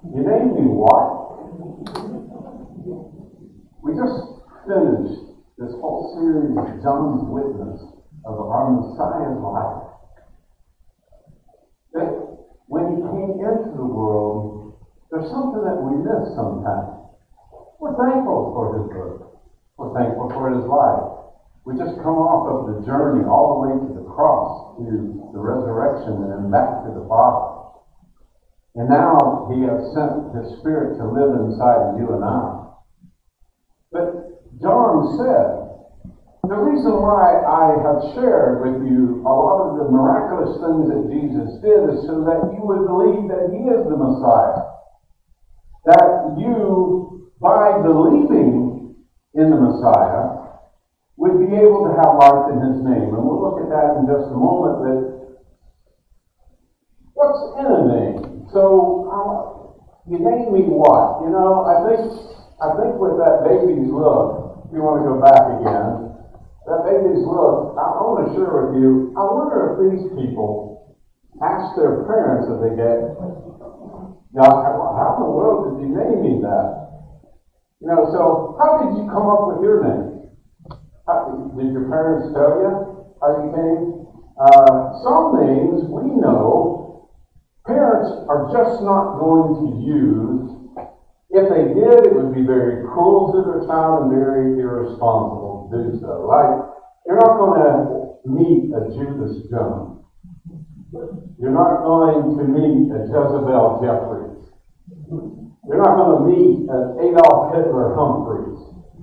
You named me what? We just finished this whole series of John's witness of our Messiah's life. That when he came into the world, there's something that we miss sometimes. We're thankful for his birth. We're thankful for his life. We just come off of the journey all the way to the cross, to the resurrection, and then back to the Father. And now he has sent his Spirit to live inside of you and I. But John said, the reason why I have shared with you a lot of the miraculous things that Jesus did is so that you would believe that he is the Messiah. That you, by believing in the Messiah, would be able to have life in his name. And we'll look at that in just a moment. But what's in a name? So, you name me what? You know, I think with that baby's look, if you want to go back again, that baby's look, I want to share with you, I wonder if these people ask their parents if they get, how in the world did you name me that? You know, so how did you come up with your name? Did your parents tell you how you came? Some names we know parents are just not going to use. If they did, it would be very cruel to their child and very irresponsible to do so. Like, you're not going to meet a Judas Jones. You're not going to meet a Jezebel Jeffries. You're not going to meet an Adolf Hitler Humphreys.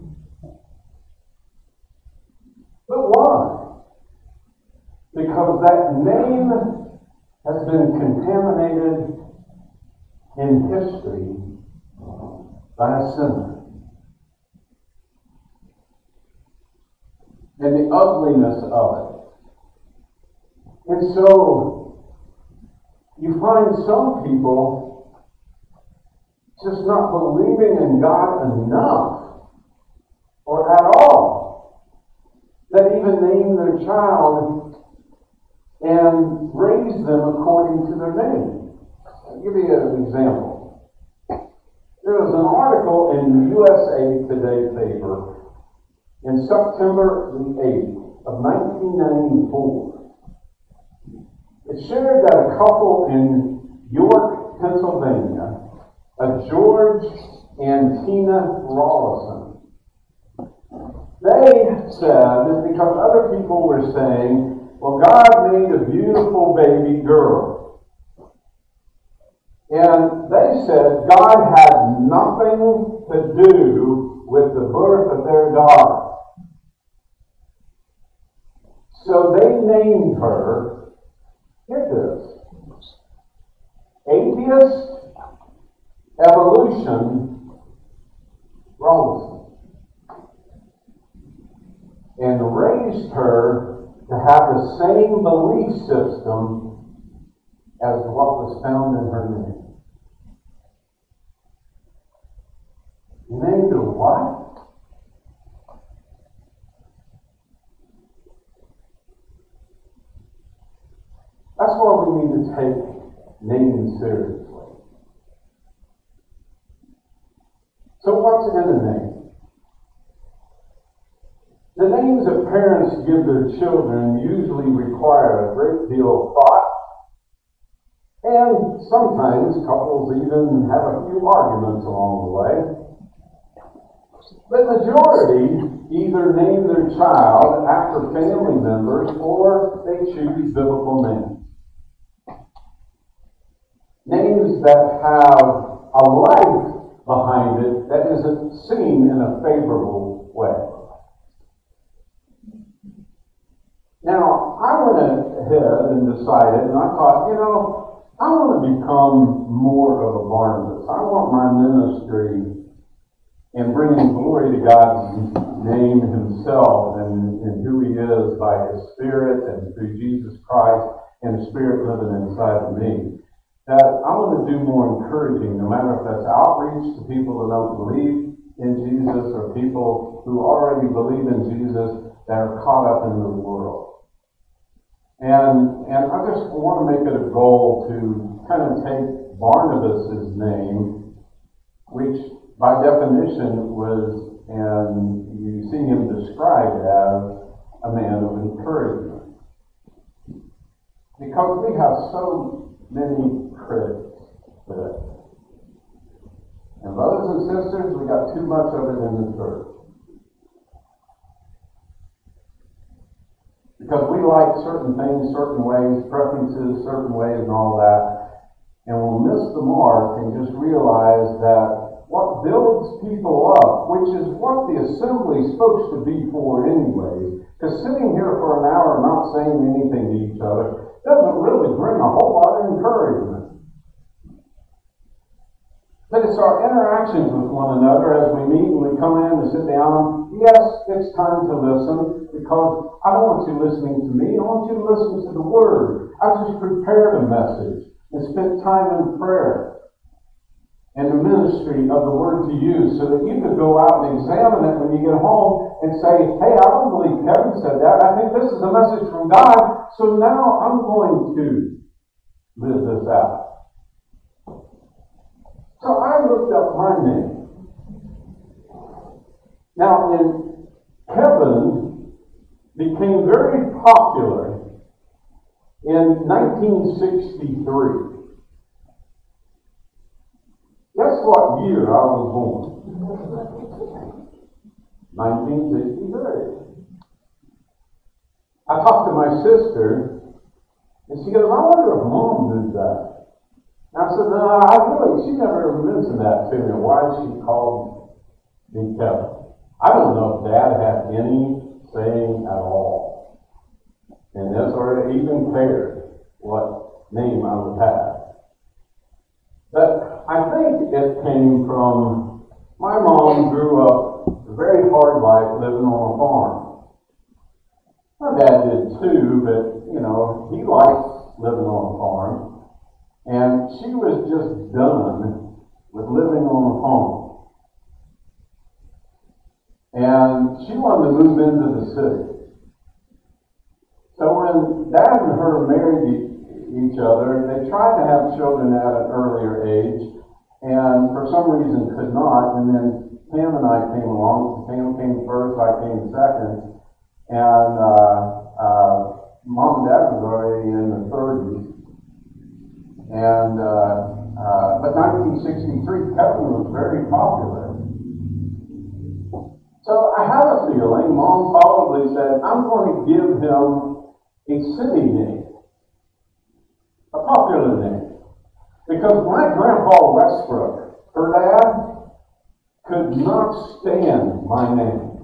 But why? Because that name has been contaminated in history by a sinner. And the ugliness of it. And so, you find some people just not believing in God enough, or at all, that even name their child and raise them according to their name. I'll give you an example. There was an article in the USA Today paper in September the 8th of 1994. It shared that a couple in York, Pennsylvania, a George and Tina Rawlison, they said, because other people were saying, well, God made a beautiful baby girl. And they said God had nothing to do with the birth of their daughter. So they named her, get this, Atheist Evolution Rawlison. And raised her to have the same belief system as what was found in her name. You named her what? That's why we need to take names seriously. So what's in a name? The names that parents give their children usually require a great deal of thought, and sometimes couples even have a few arguments along the way. The majority either name their child after family members or they choose biblical names. Names that have a life behind it that isn't seen in a favorable way. Now, I went ahead and decided, and I thought, I want to become more of a Barnabas. I want my ministry in bringing glory to God's name himself and who he is by his Spirit and through Jesus Christ and the Spirit living inside of me. That I want to do more encouraging, no matter if that's outreach to people that don't believe in Jesus or people who already believe in Jesus that are caught up in the world. And I just want to make it a goal to kind of take Barnabas' name, which by definition was, and you see him described as, a man of encouragement. Because we have so many critics today. And brothers and sisters, we got too much of it in the church. Because we like certain things, certain ways, preferences, certain ways and all that. And we'll miss the mark and just realize that what builds people up, which is what the assembly is supposed to be for anyways, because sitting here for an hour not saying anything to each other doesn't really bring a whole lot of encouragement. But it's our interactions with one another as we meet and we come in and sit down. Yes, it's time to listen, because I don't want you listening to me. I want you to listen to the Word. I just prepared a message and spent time in prayer and the ministry of the Word to you, so that you could go out and examine it when you get home and say, hey, I don't believe Kevin said that. I think this is a message from God, so now I'm going to live this out. So I looked up my name. Now, Kevin became very popular in 1963. Guess what year I was born? 1963. I talked to my sister, and she goes, I wonder if Mom knew that. And I said, no, she never mentioned that to me, why she called me Kevin. I don't know if Dad had any saying at all in this, or even cared what name I would have. But I think it came from, my mom grew up a very hard life living on a farm. My dad did too, but, he liked living on a farm. And she was just done with living on a farm. And she wanted to move into the city. So when Dad and her married each other, they tried to have children at an earlier age, and for some reason could not. And then Pam and I came along. Pam came first, I came second. And Mom and Dad was already in the 30s. And but 1963, Kevin was very popular. So I have a feeling Mom probably said, I'm going to give him a city name, a popular name. Because my grandpa Westbrook, her dad, could not stand my name.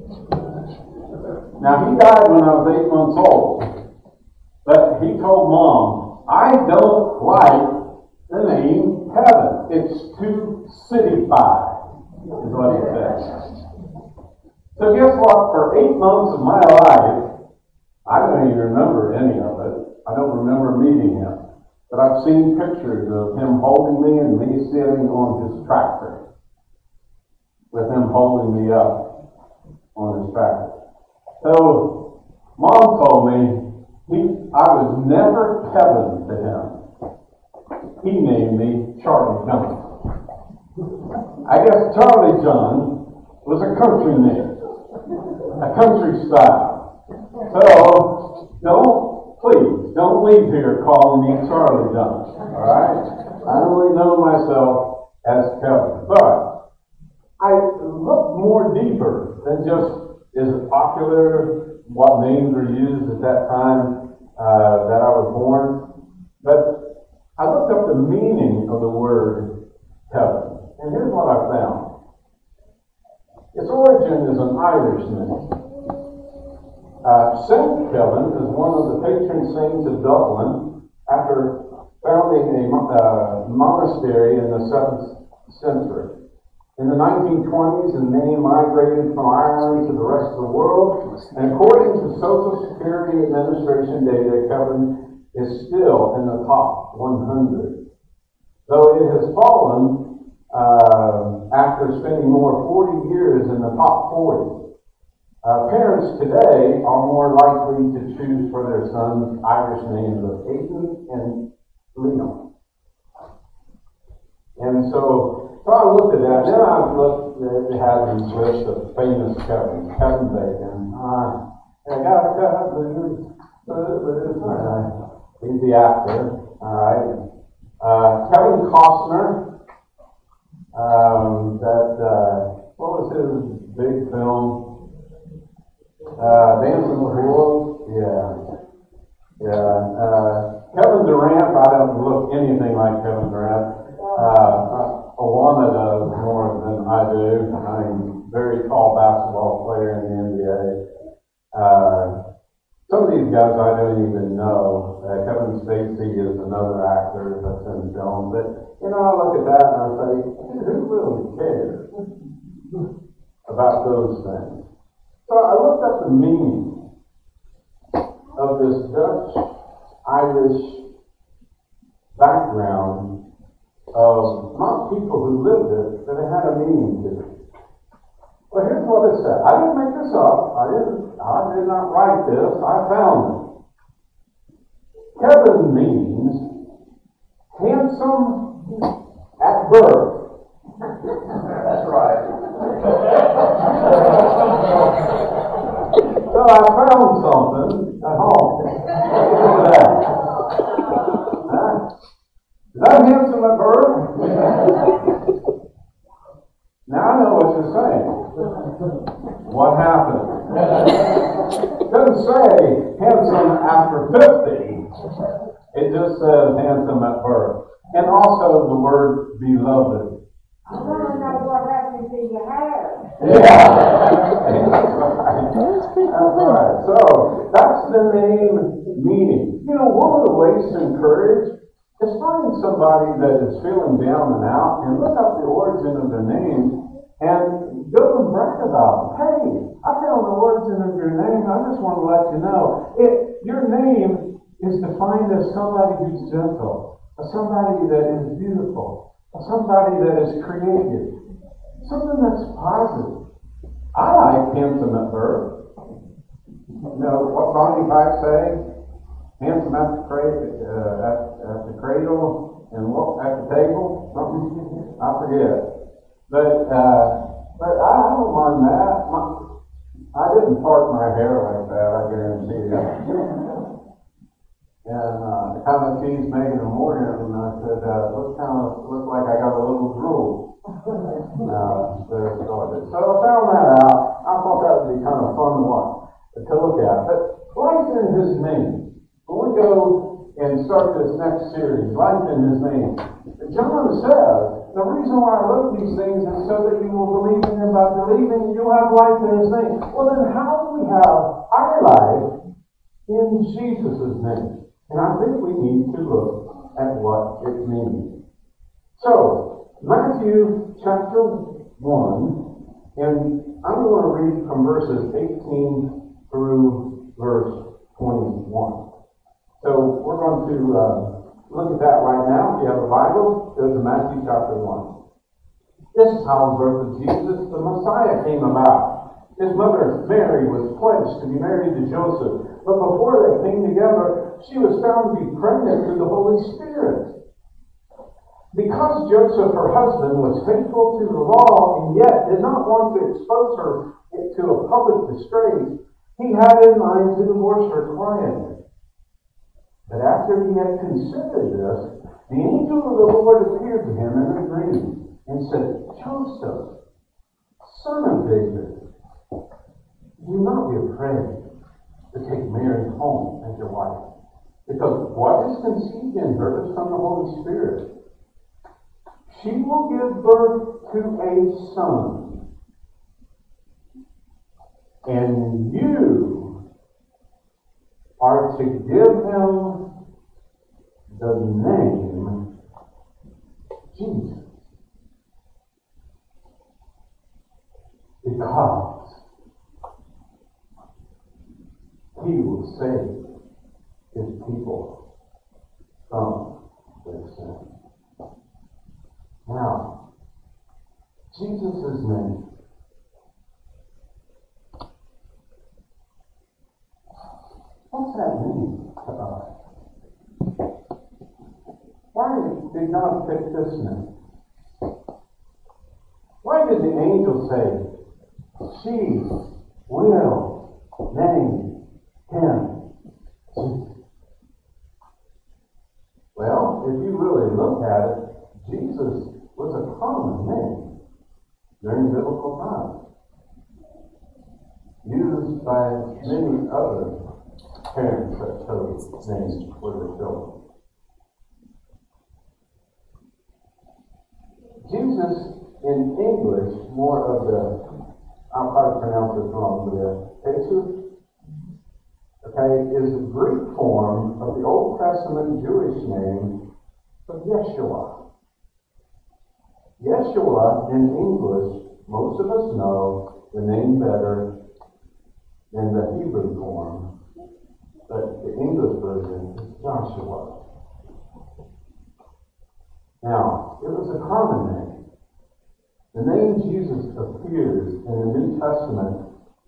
Now, he died when I was 8 months old. But he told Mom, I don't like the name Kevin. It's too city-fied, is what he said. So guess what? For 8 months of my life, I don't even remember any of it. I don't remember meeting him. But I've seen pictures of him holding me and me sitting on his tractor, with him holding me up on his tractor. So Mom told me I was never Kevin to him. He named me Charlie John. I guess Charlie John was a country name. A country style. So, please don't leave here calling me Charlie John. Alright? I only know myself as Kevin. But I look more deeper than just, is it popular? What names are used at that time that I was born? But I looked up the meaning of the word Kevin. And here's what I found. Its origin is an Irish name. Saint Kevin is one of the patron saints of Dublin after founding a monastery in the 7th century. In the 1920s, the name migrated from Ireland to the rest of the world, and according to Social Security Administration data, Kevin is still in the top 100. Though it has fallen after spending more 40 years in the top 40. Parents today are more likely to choose for their sons Irish names of Aidan and Liam. And so I looked at that, then I looked, it had these lists of famous Kevins. Kevin Bacon, I got a cousin, he's the actor, alright. Kevin Costner, what was his big film? Dancing with Wolves? Yeah. Kevin Durant, I don't look anything like Kevin Durant. Alana does more than I do. I'm a very tall basketball player in the NBA. Some of these guys I don't even know. Kevin Spacey is another actor that's in film. But, I look at that and I say, who really cares about those things? So I looked up the meaning of this Dutch-Irish background of not people who lived it, but it had a meaning to it. Well, here's what it said. I didn't make this up. I did not write this. I found it. Kevin means handsome at birth. That's right. So I found something at home. Look at that. Is that handsome at birth? Now I know what you're saying. What happened? It doesn't say handsome after 50. It just says handsome at birth. And also the word beloved. I want to know what happened to your hair. Yeah. That's right. So that's the name meaning. One of the ways to encourage is find somebody that is feeling down and out and look up the origin of their name and go and brag about them. Hey, I found the origin of your name. I just want to let you know. Your name is defined as somebody who's gentle, as somebody that is beautiful, as somebody that is creative, something that's positive. I like handsome at birth. What Bonnie might say? Handsome at the cradle and at the table, something I forget. But I don't mind that. I didn't part my hair like that, I guarantee you. And I kind of teased Megan in the morning, and I said, look like I got a little drool. There it started. So I found that out. I thought that would be kind of fun to look at. But life in his name. When we go and start this next series, life in his name, John says, the reason why I wrote these things is so that you will believe in him. By believing, you'll have life in his name. Well, then how do we have our life in Jesus' name? And I think we need to look at what it means. So, Matthew chapter 1, and I'm going to read from verses 18 through verse 21. So we're going to look at that right now. If you have a Bible, go to Matthew chapter 1. This is how the birth of Jesus, the Messiah, came about. His mother, Mary, was pledged to be married to Joseph. But before they came together, she was found to be pregnant through the Holy Spirit. Because Joseph, her husband, was faithful to the law and yet did not want to expose her to a public disgrace, he had in mind to divorce her quietly. But after he had considered this, the angel of the Lord appeared to him in a dream and said, Joseph, son of David, do not be afraid to take Mary home as your wife, because what is conceived in her is from the Holy Spirit. She will give birth to a son, and you are to give him the name Jesus, because he will save his people from their sin. Now, Jesus' name. What's that mean to us? Why did God pick this name? did the angel say? She will name him Jesus. Well, if you really look at it, Jesus was a common name during biblical times, used by many other parents that chose names for their children. Jesus, in English, more of the, I'll probably pronounce this wrong, but Jesus, okay, is the Greek form of the Old Testament Jewish name of Yeshua. Yeshua, in English, most of us know the name better than the Hebrew form, but the English version is Joshua. Now, it was a common name. The name Jesus appears in the New Testament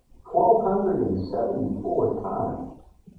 1,274 times.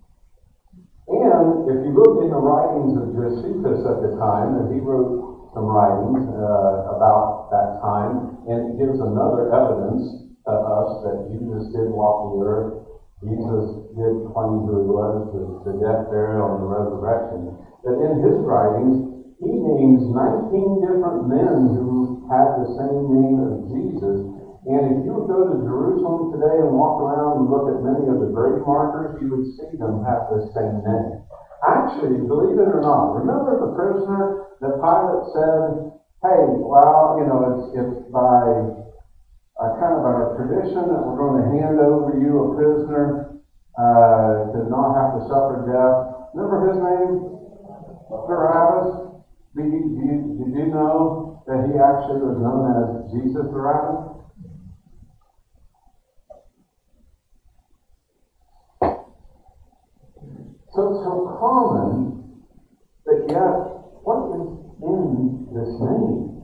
And if you look in the writings of Josephus at the time, and he wrote some writings about that time, and it gives another evidence to us that Jesus did walk the earth. Jesus did claim who he was, the death, burial, and the resurrection. But in his writings, he names 19 different men who had the same name as Jesus. And if you would go to Jerusalem today and walk around and look at many of the grave markers, you would see them have the same name. Actually, believe it or not, remember the prisoner that Pilate said, hey, well, it's by a kind of a tradition that we're going to hand over you a prisoner to not have to suffer death. Remember his name? Barabbas. Did you know that he actually was known as Jesus Barabbas? So it's so common, but yet, what is in this name?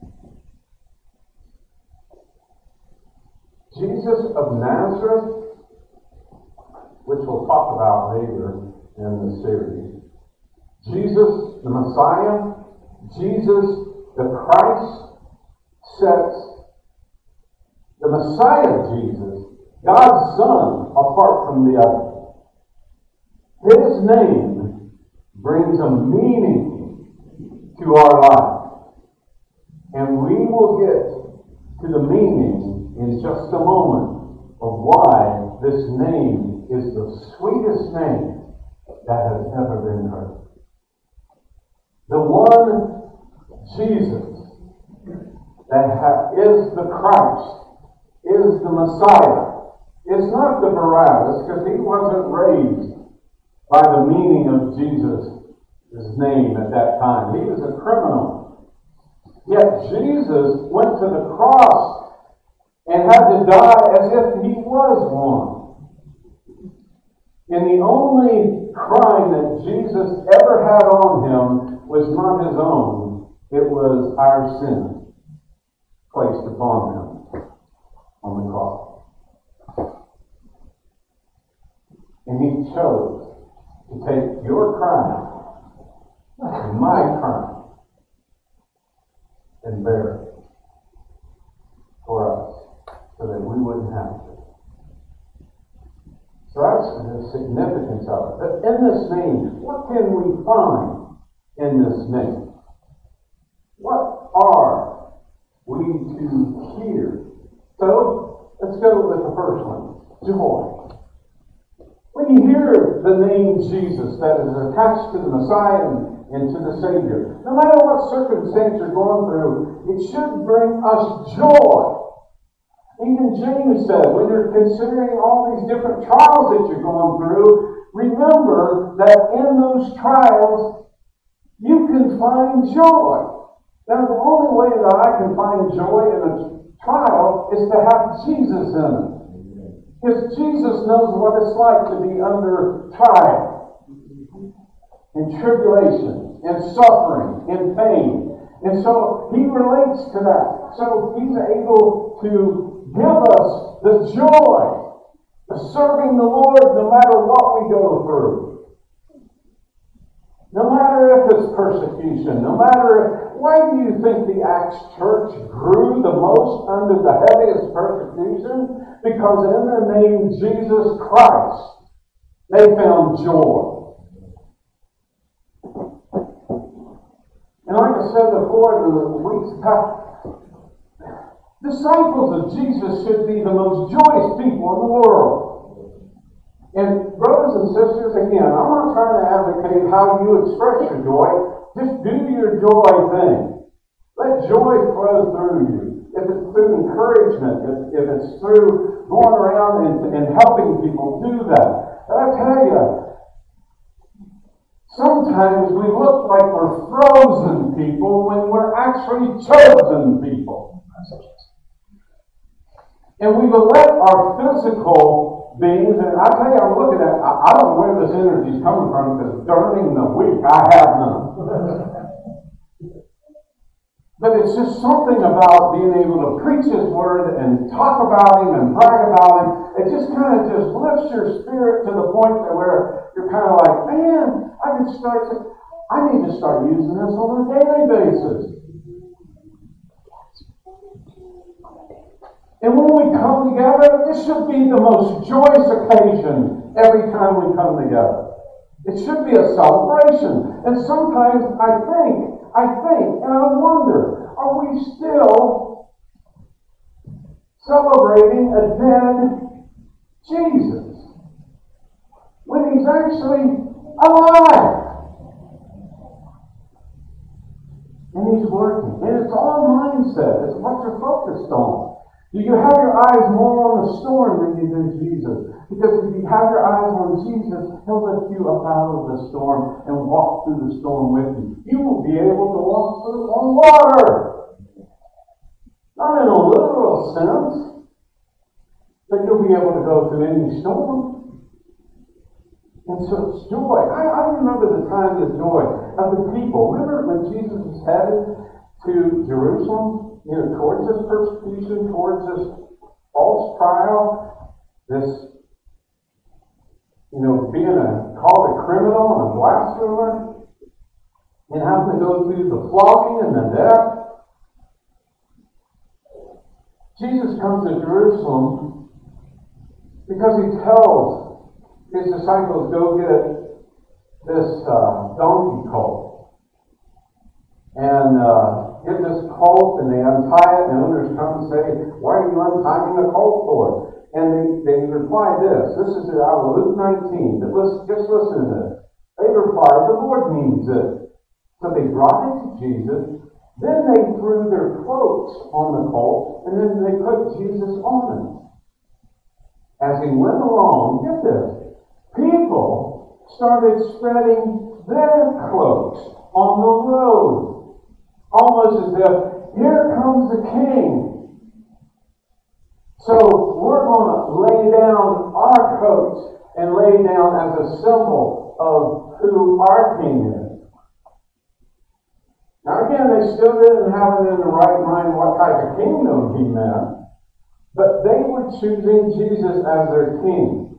Jesus of Nazareth, which we'll talk about later in the series. Jesus the Messiah, Jesus the Christ, sets the Messiah Jesus, God's Son, apart from the other. His name brings a meaning to our life. And we will get to the meaning in just a moment of why this name is the sweetest name that has ever been heard. The one Jesus that is the Christ, is the Messiah, is not the Barabbas, because he wasn't raised by the meaning of Jesus' name at that time. He was a criminal. Yet Jesus went to the cross and had to die as if he was one. And the only crime that Jesus ever had on him was not his own. It was our sin placed upon him on the cross. And he chose to take your crime and my crime and bear it for us so that we wouldn't have to. So that's the significance of it. But in this name, what can we find in this name? What are we to hear? So, let's go with the first one. Joy. When you hear the name Jesus that is attached to the Messiah and to the Savior, no matter what circumstance you're going through, it should bring us joy. Even James said, when you're considering all these different trials that you're going through, remember that in those trials, you can find joy. Now, the only way that I can find joy in a trial is to have Jesus in it. Because Jesus knows what it's like to be under trial, in tribulation, in suffering, in pain. And so he relates to that. So he's able to give us the joy of serving the Lord no matter what we go through. No matter if it's persecution, no matter Why do you think the Acts church grew the most under the heaviest persecution? Because in the name Jesus Christ, they found joy. And like I said before, in the weeks past, disciples of Jesus should be the most joyous people in the world. And brothers and sisters, again, I'm not trying to advocate how you express your joy. Just do your joy thing. Let joy flow through you. If it's through encouragement, if it's through going around and helping people, do that. But I tell you, sometimes we look like we're frozen people when we're actually chosen people. And we will let our physical beings, and I tell you, I'm looking at, I don't know where this energy is coming from, because during the week I have none. But it's just something about being able to preach His Word and talk about Him and brag about Him. It just kind of just lifts your spirit to the point that where you're kind of like, man, I need to start using this on a daily basis. And when we come together, this should be the most joyous occasion every time we come together. It should be a celebration. And sometimes I think, and I wonder, are we still celebrating a dead Jesus when He's actually alive? And He's working. And it's all mindset. It's what you're focused on. Do you have your eyes more on the storm than you do Jesus? Because if you have your eyes on Jesus, He'll lift you up out of the storm and walk through the storm with you. You will be able to walk through on water. Not in a literal sense, but you'll be able to go through any storm. And so it's joy. I remember the time of joy of the people. Remember when Jesus was headed to Jerusalem? Towards this persecution, towards this false trial, this, being called a criminal and a blasphemer, and having to go through the flogging and the death. Jesus comes to Jerusalem because He tells His disciples, go get this donkey colt. And get this colt, and they untie it, and owners come and say, why are you untying the colt for? And they reply this. This is out of Luke 19. But just listen to this. They replied, the Lord means it. So they brought it to Jesus. Then they threw their cloaks on the colt, and then they put Jesus on it. As He went along, get this, people started spreading their cloaks on the road. Almost as if, here comes the King. So we're going to lay down our coats and lay down as a symbol of who our King is. Now again, they still didn't have it in the right mind what type of kingdom He meant, but they were choosing Jesus as their King.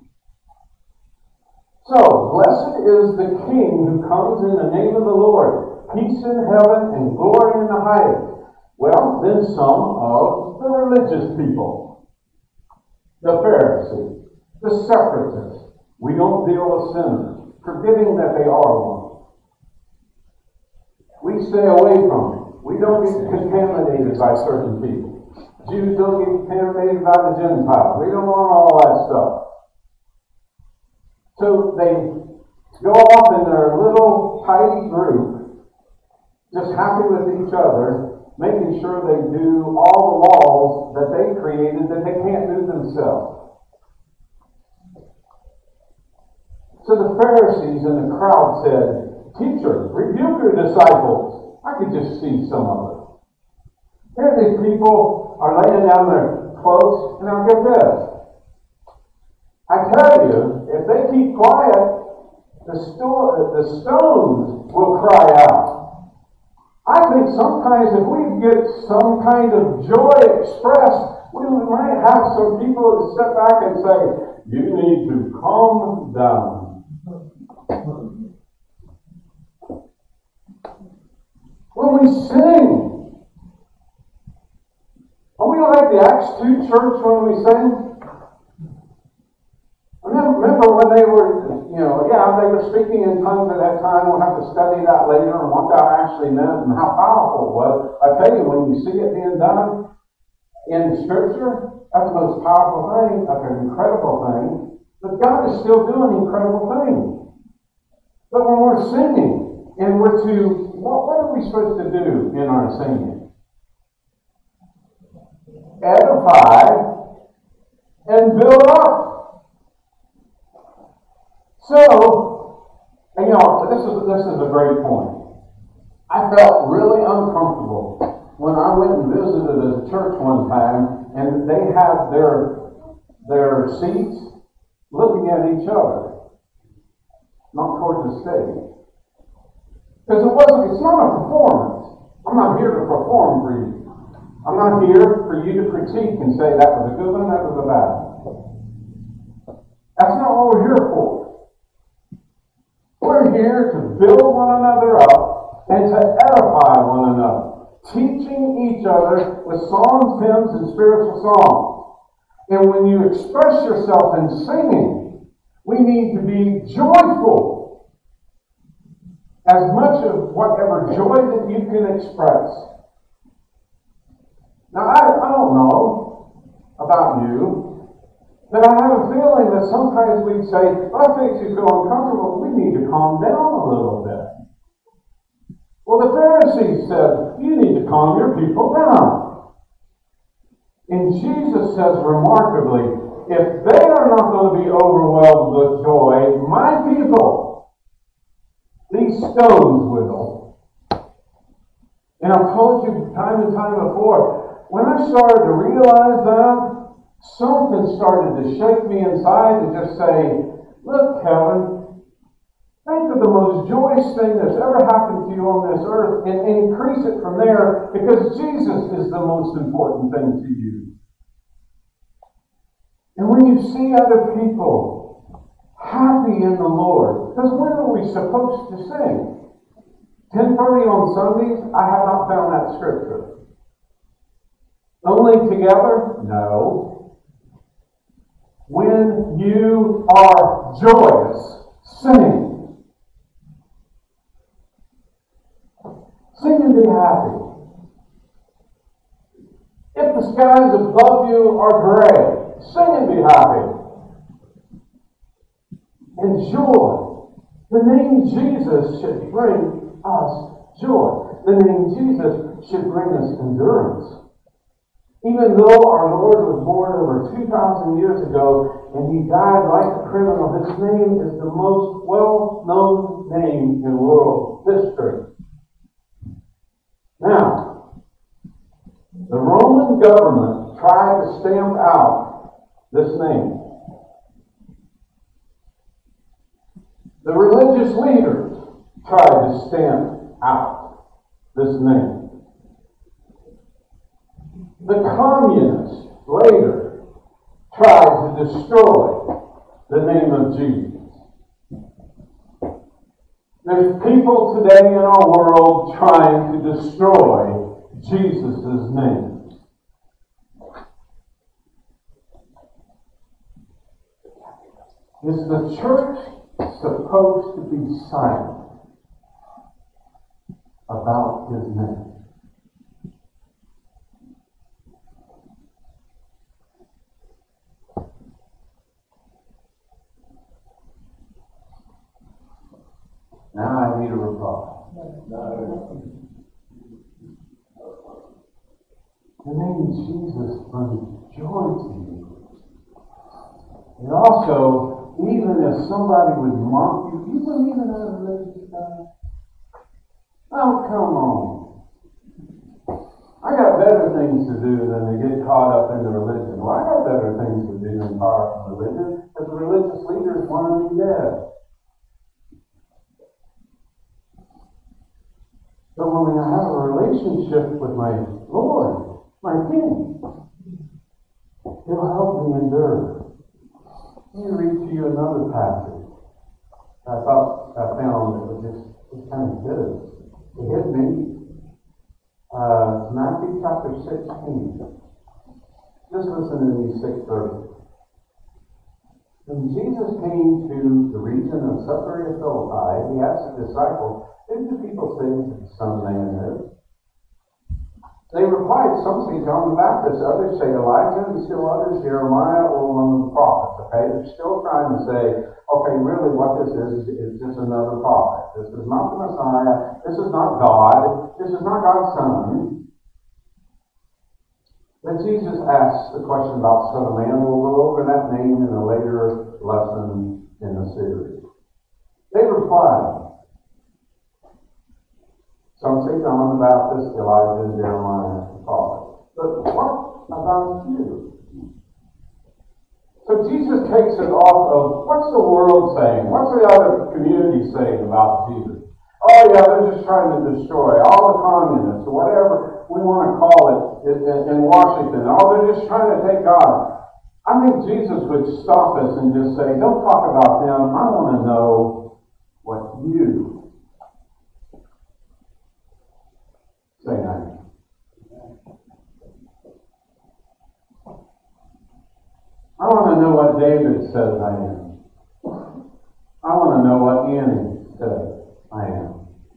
So, blessed is the King who comes in the name of the Lord. Peace in heaven and glory in the highest. Well, then some of the religious people, the Pharisees, the separatists, we don't deal with sinners, forgetting that they are one. We stay away from it. We don't get contaminated by certain people. Jews don't get contaminated by the Gentiles. We don't want all that stuff. So they go off in their little tidy group, just happy with each other, making sure they do all the laws that they created that they can't do themselves. So the Pharisees and the crowd said, Teacher, rebuke your disciples. I could just see some of it. Here these people are laying down their cloaks, and now get this. I tell you, if they keep quiet, the stones will cry out. I think sometimes if we get some kind of joy expressed, we might have some people to step back and say, you need to calm down. When we sing, are we like the Acts 2 church when we sing? Remember when they were, they were speaking in tongues at that time. We'll have to study that later and what that actually meant and how powerful it was. I tell you, when you see it being done in Scripture, that's the most powerful thing. That's an incredible thing. But God is still doing incredible things. But when we're singing, and we're to, what are we supposed to do in our singing? Edify and build up. So, and this is a great point. I felt really uncomfortable when I went and visited a church one time, and they had their seats looking at each other, not towards the stage. Because it's not a performance. I'm not here to perform for you. I'm not here for you to critique and say that was a good one, that was a bad one. That's not what we're here for. We're here to build one another up and to edify one another, teaching each other with psalms, hymns, and spiritual songs. And when you express yourself in singing, we need to be joyful. As much of whatever joy that you can express. Now, I don't know about you, but I have a feeling that sometimes we say, that makes you feel uncomfortable. We need to calm down a little bit. Well, the Pharisees said, you need to calm your people down. And Jesus says remarkably, if they are not going to be overwhelmed with joy, my people, these stones will. And I've told you time and time before, when I started to realize that, something started to shake me inside and just say, look, Kevin, think of the most joyous thing that's ever happened to you on this earth and increase it from there, because Jesus is the most important thing to you. And when you see other people happy in the Lord, because when are we supposed to sing? 10:30 on Sundays? I have not found that scripture. Only together? No. When you are joyous, sing. Sing and be happy. If the skies above you are gray, sing and be happy. And joy. The name Jesus should bring us joy. The name Jesus should bring us endurance. Even though our Lord was born over 2,000 years ago and he died like a criminal, his name is the most well-known name in world history. Now, the Roman government tried to stamp out this name. The religious leaders tried to stamp out this name. The communists later tried to destroy the name of Jesus. There's people today in our world trying to destroy Jesus' name. Is the church supposed to be silent about his name? Now I need a reply. The name Jesus brings joy to you. And also, even if somebody would mock you, you believe in a religious God? Oh, come on. I got better things to do than to get caught up in the religion. Well, I got better things to do than caught up in religion, because the religious leaders want to be dead. But when I have a relationship with my Lord, my King, He'll help me endure. Let me read to you another passage I thought I found that was just kind of good. It hit me. Matthew chapter 16. Just listen to these 6 verses. When Jesus came to the region of Caesarea Philippi, he asked the disciples, "Who do people say that the Son of Man is?" They replied, "Some say John the Baptist, others say Elijah, and still others Jeremiah or one of the prophets." Okay, they're still trying to say, okay, really what this is just another prophet. This is not the Messiah. This is not God. This is not God's Son. Then Jesus asks the question about Son of Man. We'll go over that name in a later lesson in the series. They replied, "Some say John the Baptist, Elijah, and Jeremiah the prophet. But what about you?" So Jesus takes it off of, what's the world saying? What's the other community saying about Jesus? Oh yeah, they're just trying to destroy all the communists, or whatever we want to call it in Washington. Oh, they're just trying to take God. I think Jesus would stop us and just say, don't talk about them. I want to know what you say I am. I want to know what David says I am. I want to know what Annie says I am.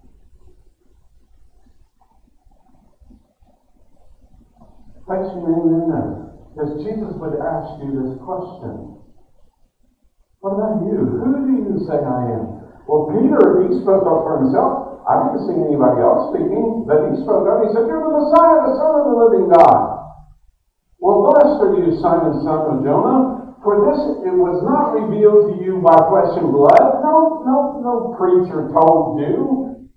Place your name in there. Because Jesus would ask you this question. What about you? Who do you say I am? Well, Peter, he spoke up for himself. I didn't see anybody else speaking, but he spoke up. He said, "You're the Messiah, the Son of the living God." Well, blessed are you, Simon, son of Jonah, for this it was not revealed to you by flesh and blood. No preacher told you.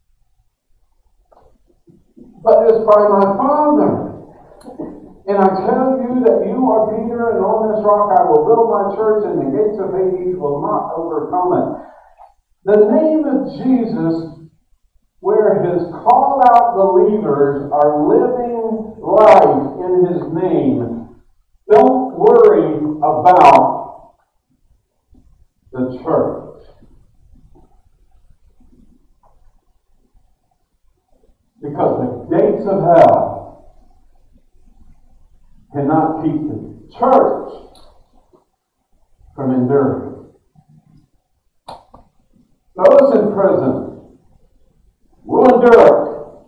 But it's by my Father. And I tell you that you are Peter, and on this rock I will build my church, and the gates of Hades will not overcome it. The name of Jesus, where his called out believers are living life in his name, don't worry about the church. Because the gates of hell cannot keep the church from enduring. Those in prison will endure.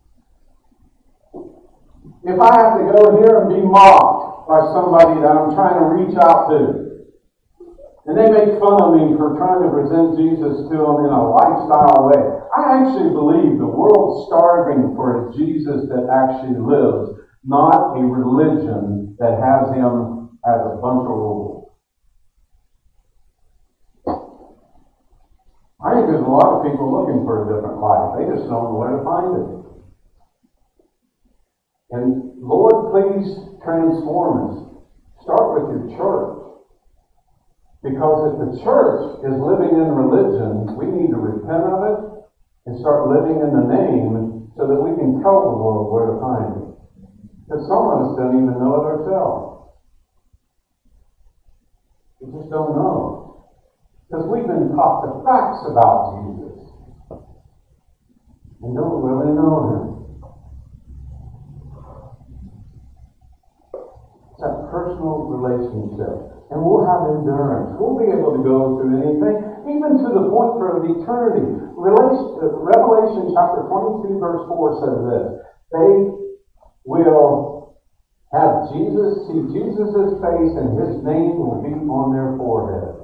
If I have to go here and be mocked by somebody that I'm trying to reach out to, and they make fun of me for trying to present Jesus to them in a lifestyle way, I actually believe the world's starving for a Jesus that actually lives, not a religion that has him as a bunch of rules. I think there's a lot of people looking for a different life. They just don't know where to find it. And Lord, please transform us. Start with your church. Because if the church is living in religion, we need to repent of it and start living in the name so that we can tell the world where to find it. Because some of us don't even know it ourselves. We just don't know. Because we've been taught the facts about Jesus and don't really know him. It's that personal relationship. And we'll have endurance. We'll be able to go through anything, even to the point for eternity. Revelation chapter 22 verse 4 says this. They will have Jesus, see Jesus' face, and his name will be on their forehead.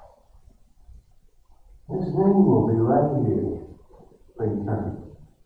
His name will be right here for eternity.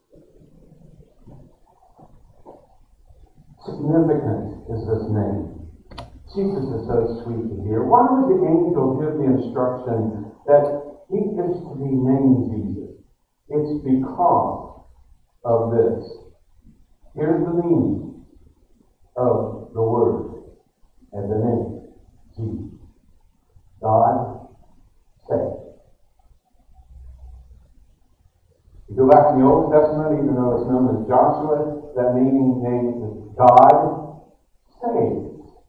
Significant is this name. Jesus is so sweet to hear. Why would the angel give the instruction that he is to be named Jesus? It's because of this. Here's the meaning of the word and the name, Jesus. God saves. You go back in the Old Testament, even though it's known as Joshua, that meaning name is God saves.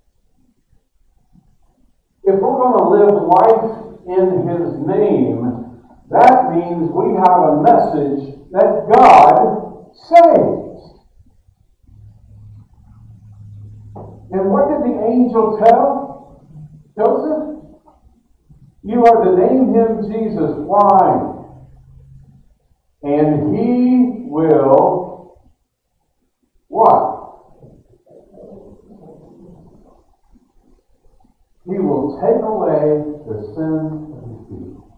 If we're going to live life in his name, that means we have a message that God saves. And what did the angel tell Joseph? You are to name him Jesus. Why? And he will what? He will take away the sins of his people.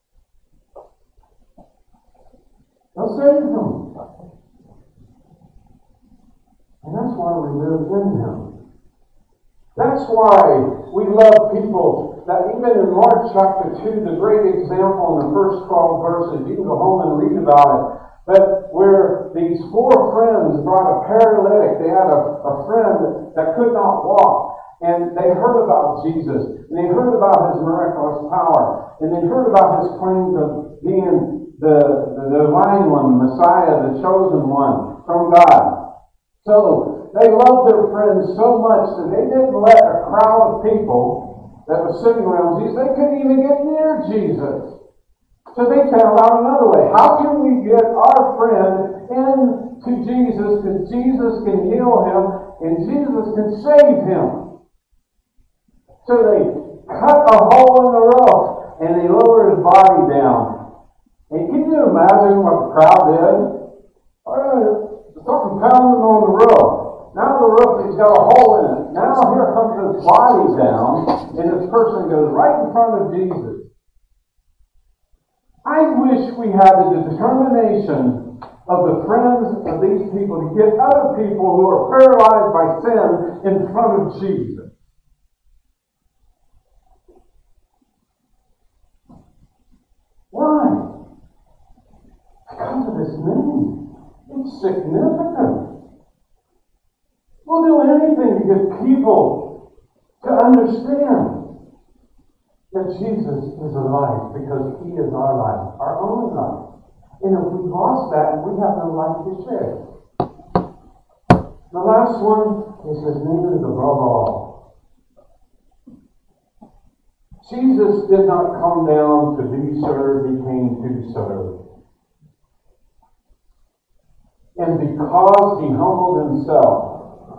He'll save them. And that's why we live in him. That's why we love people that even in Mark chapter 2, the great example in the first 12 verses, you can go home and read about it, but where these four friends brought a paralytic, they had a friend that could not walk, and they heard about Jesus, and they heard about his miraculous power, and they heard about his claims of being the divine one, Messiah, the chosen one from God. So they loved their friends so much that they didn't let a crowd of people that was sitting around Jesus, they couldn't even get near Jesus. So they found out another way. How can we get our friend into Jesus, because Jesus can heal him and Jesus can save him? So they cut a hole in the roof and they lowered his body down. And can you imagine what the crowd did? Something pounding on the roof. Now the roof has got a hole in it. Now here comes this body down, and this person goes right in front of Jesus. I wish we had the determination of the friends of these people to get other people who are paralyzed by sin in front of Jesus. Why? Because of his name. It's significant. We'll do anything to get people to understand that Jesus is alive, because he is our life, our only life. And if we lost that, we have no life to share. The last one is his name is above all. Jesus did not come down to be served, he came to serve. And because he humbled himself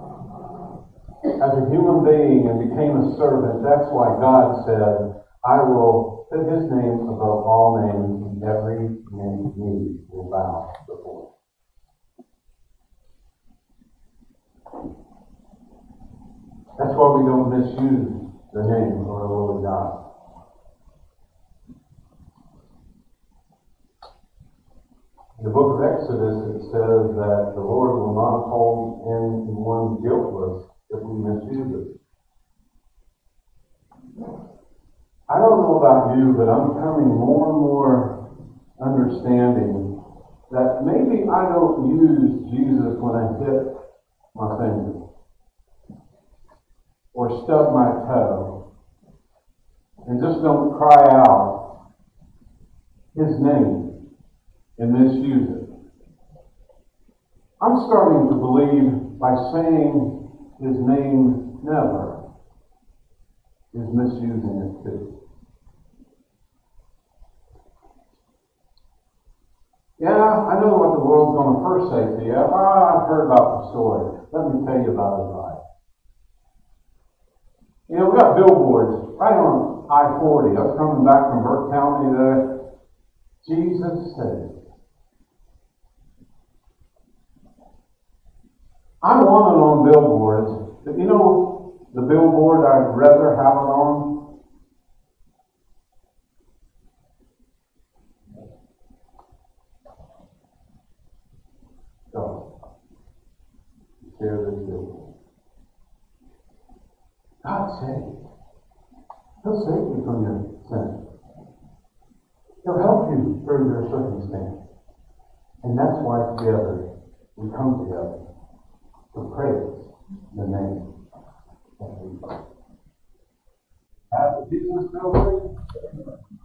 as a human being and became a servant, that's why God said, I will put his name above all names, and every knee will bow before him. That's why we don't misuse the name of our Lord God. In the book of Exodus, it says that the Lord will not hold anyone guiltless if we misuse it. I don't know about you, but I'm becoming more and more understanding that maybe I don't use Jesus when I hit my finger or stub my toe and just don't cry out his name and misuse it. I'm starting to believe by saying his name never is misusing it too. Yeah, I know what the world's going to first say to you. I've heard about the story. Let me tell you about his life. You know, we got billboards right on I-40. I was coming back from Burke County there. Jesus said, I want it on billboards, but you know the billboard I'd rather have it on? So, share this billboard. God saves. He'll save you from your sin. He'll help you through your circumstance. And that's why together we come together to praise the name of Jesus. Have Jesus feel free?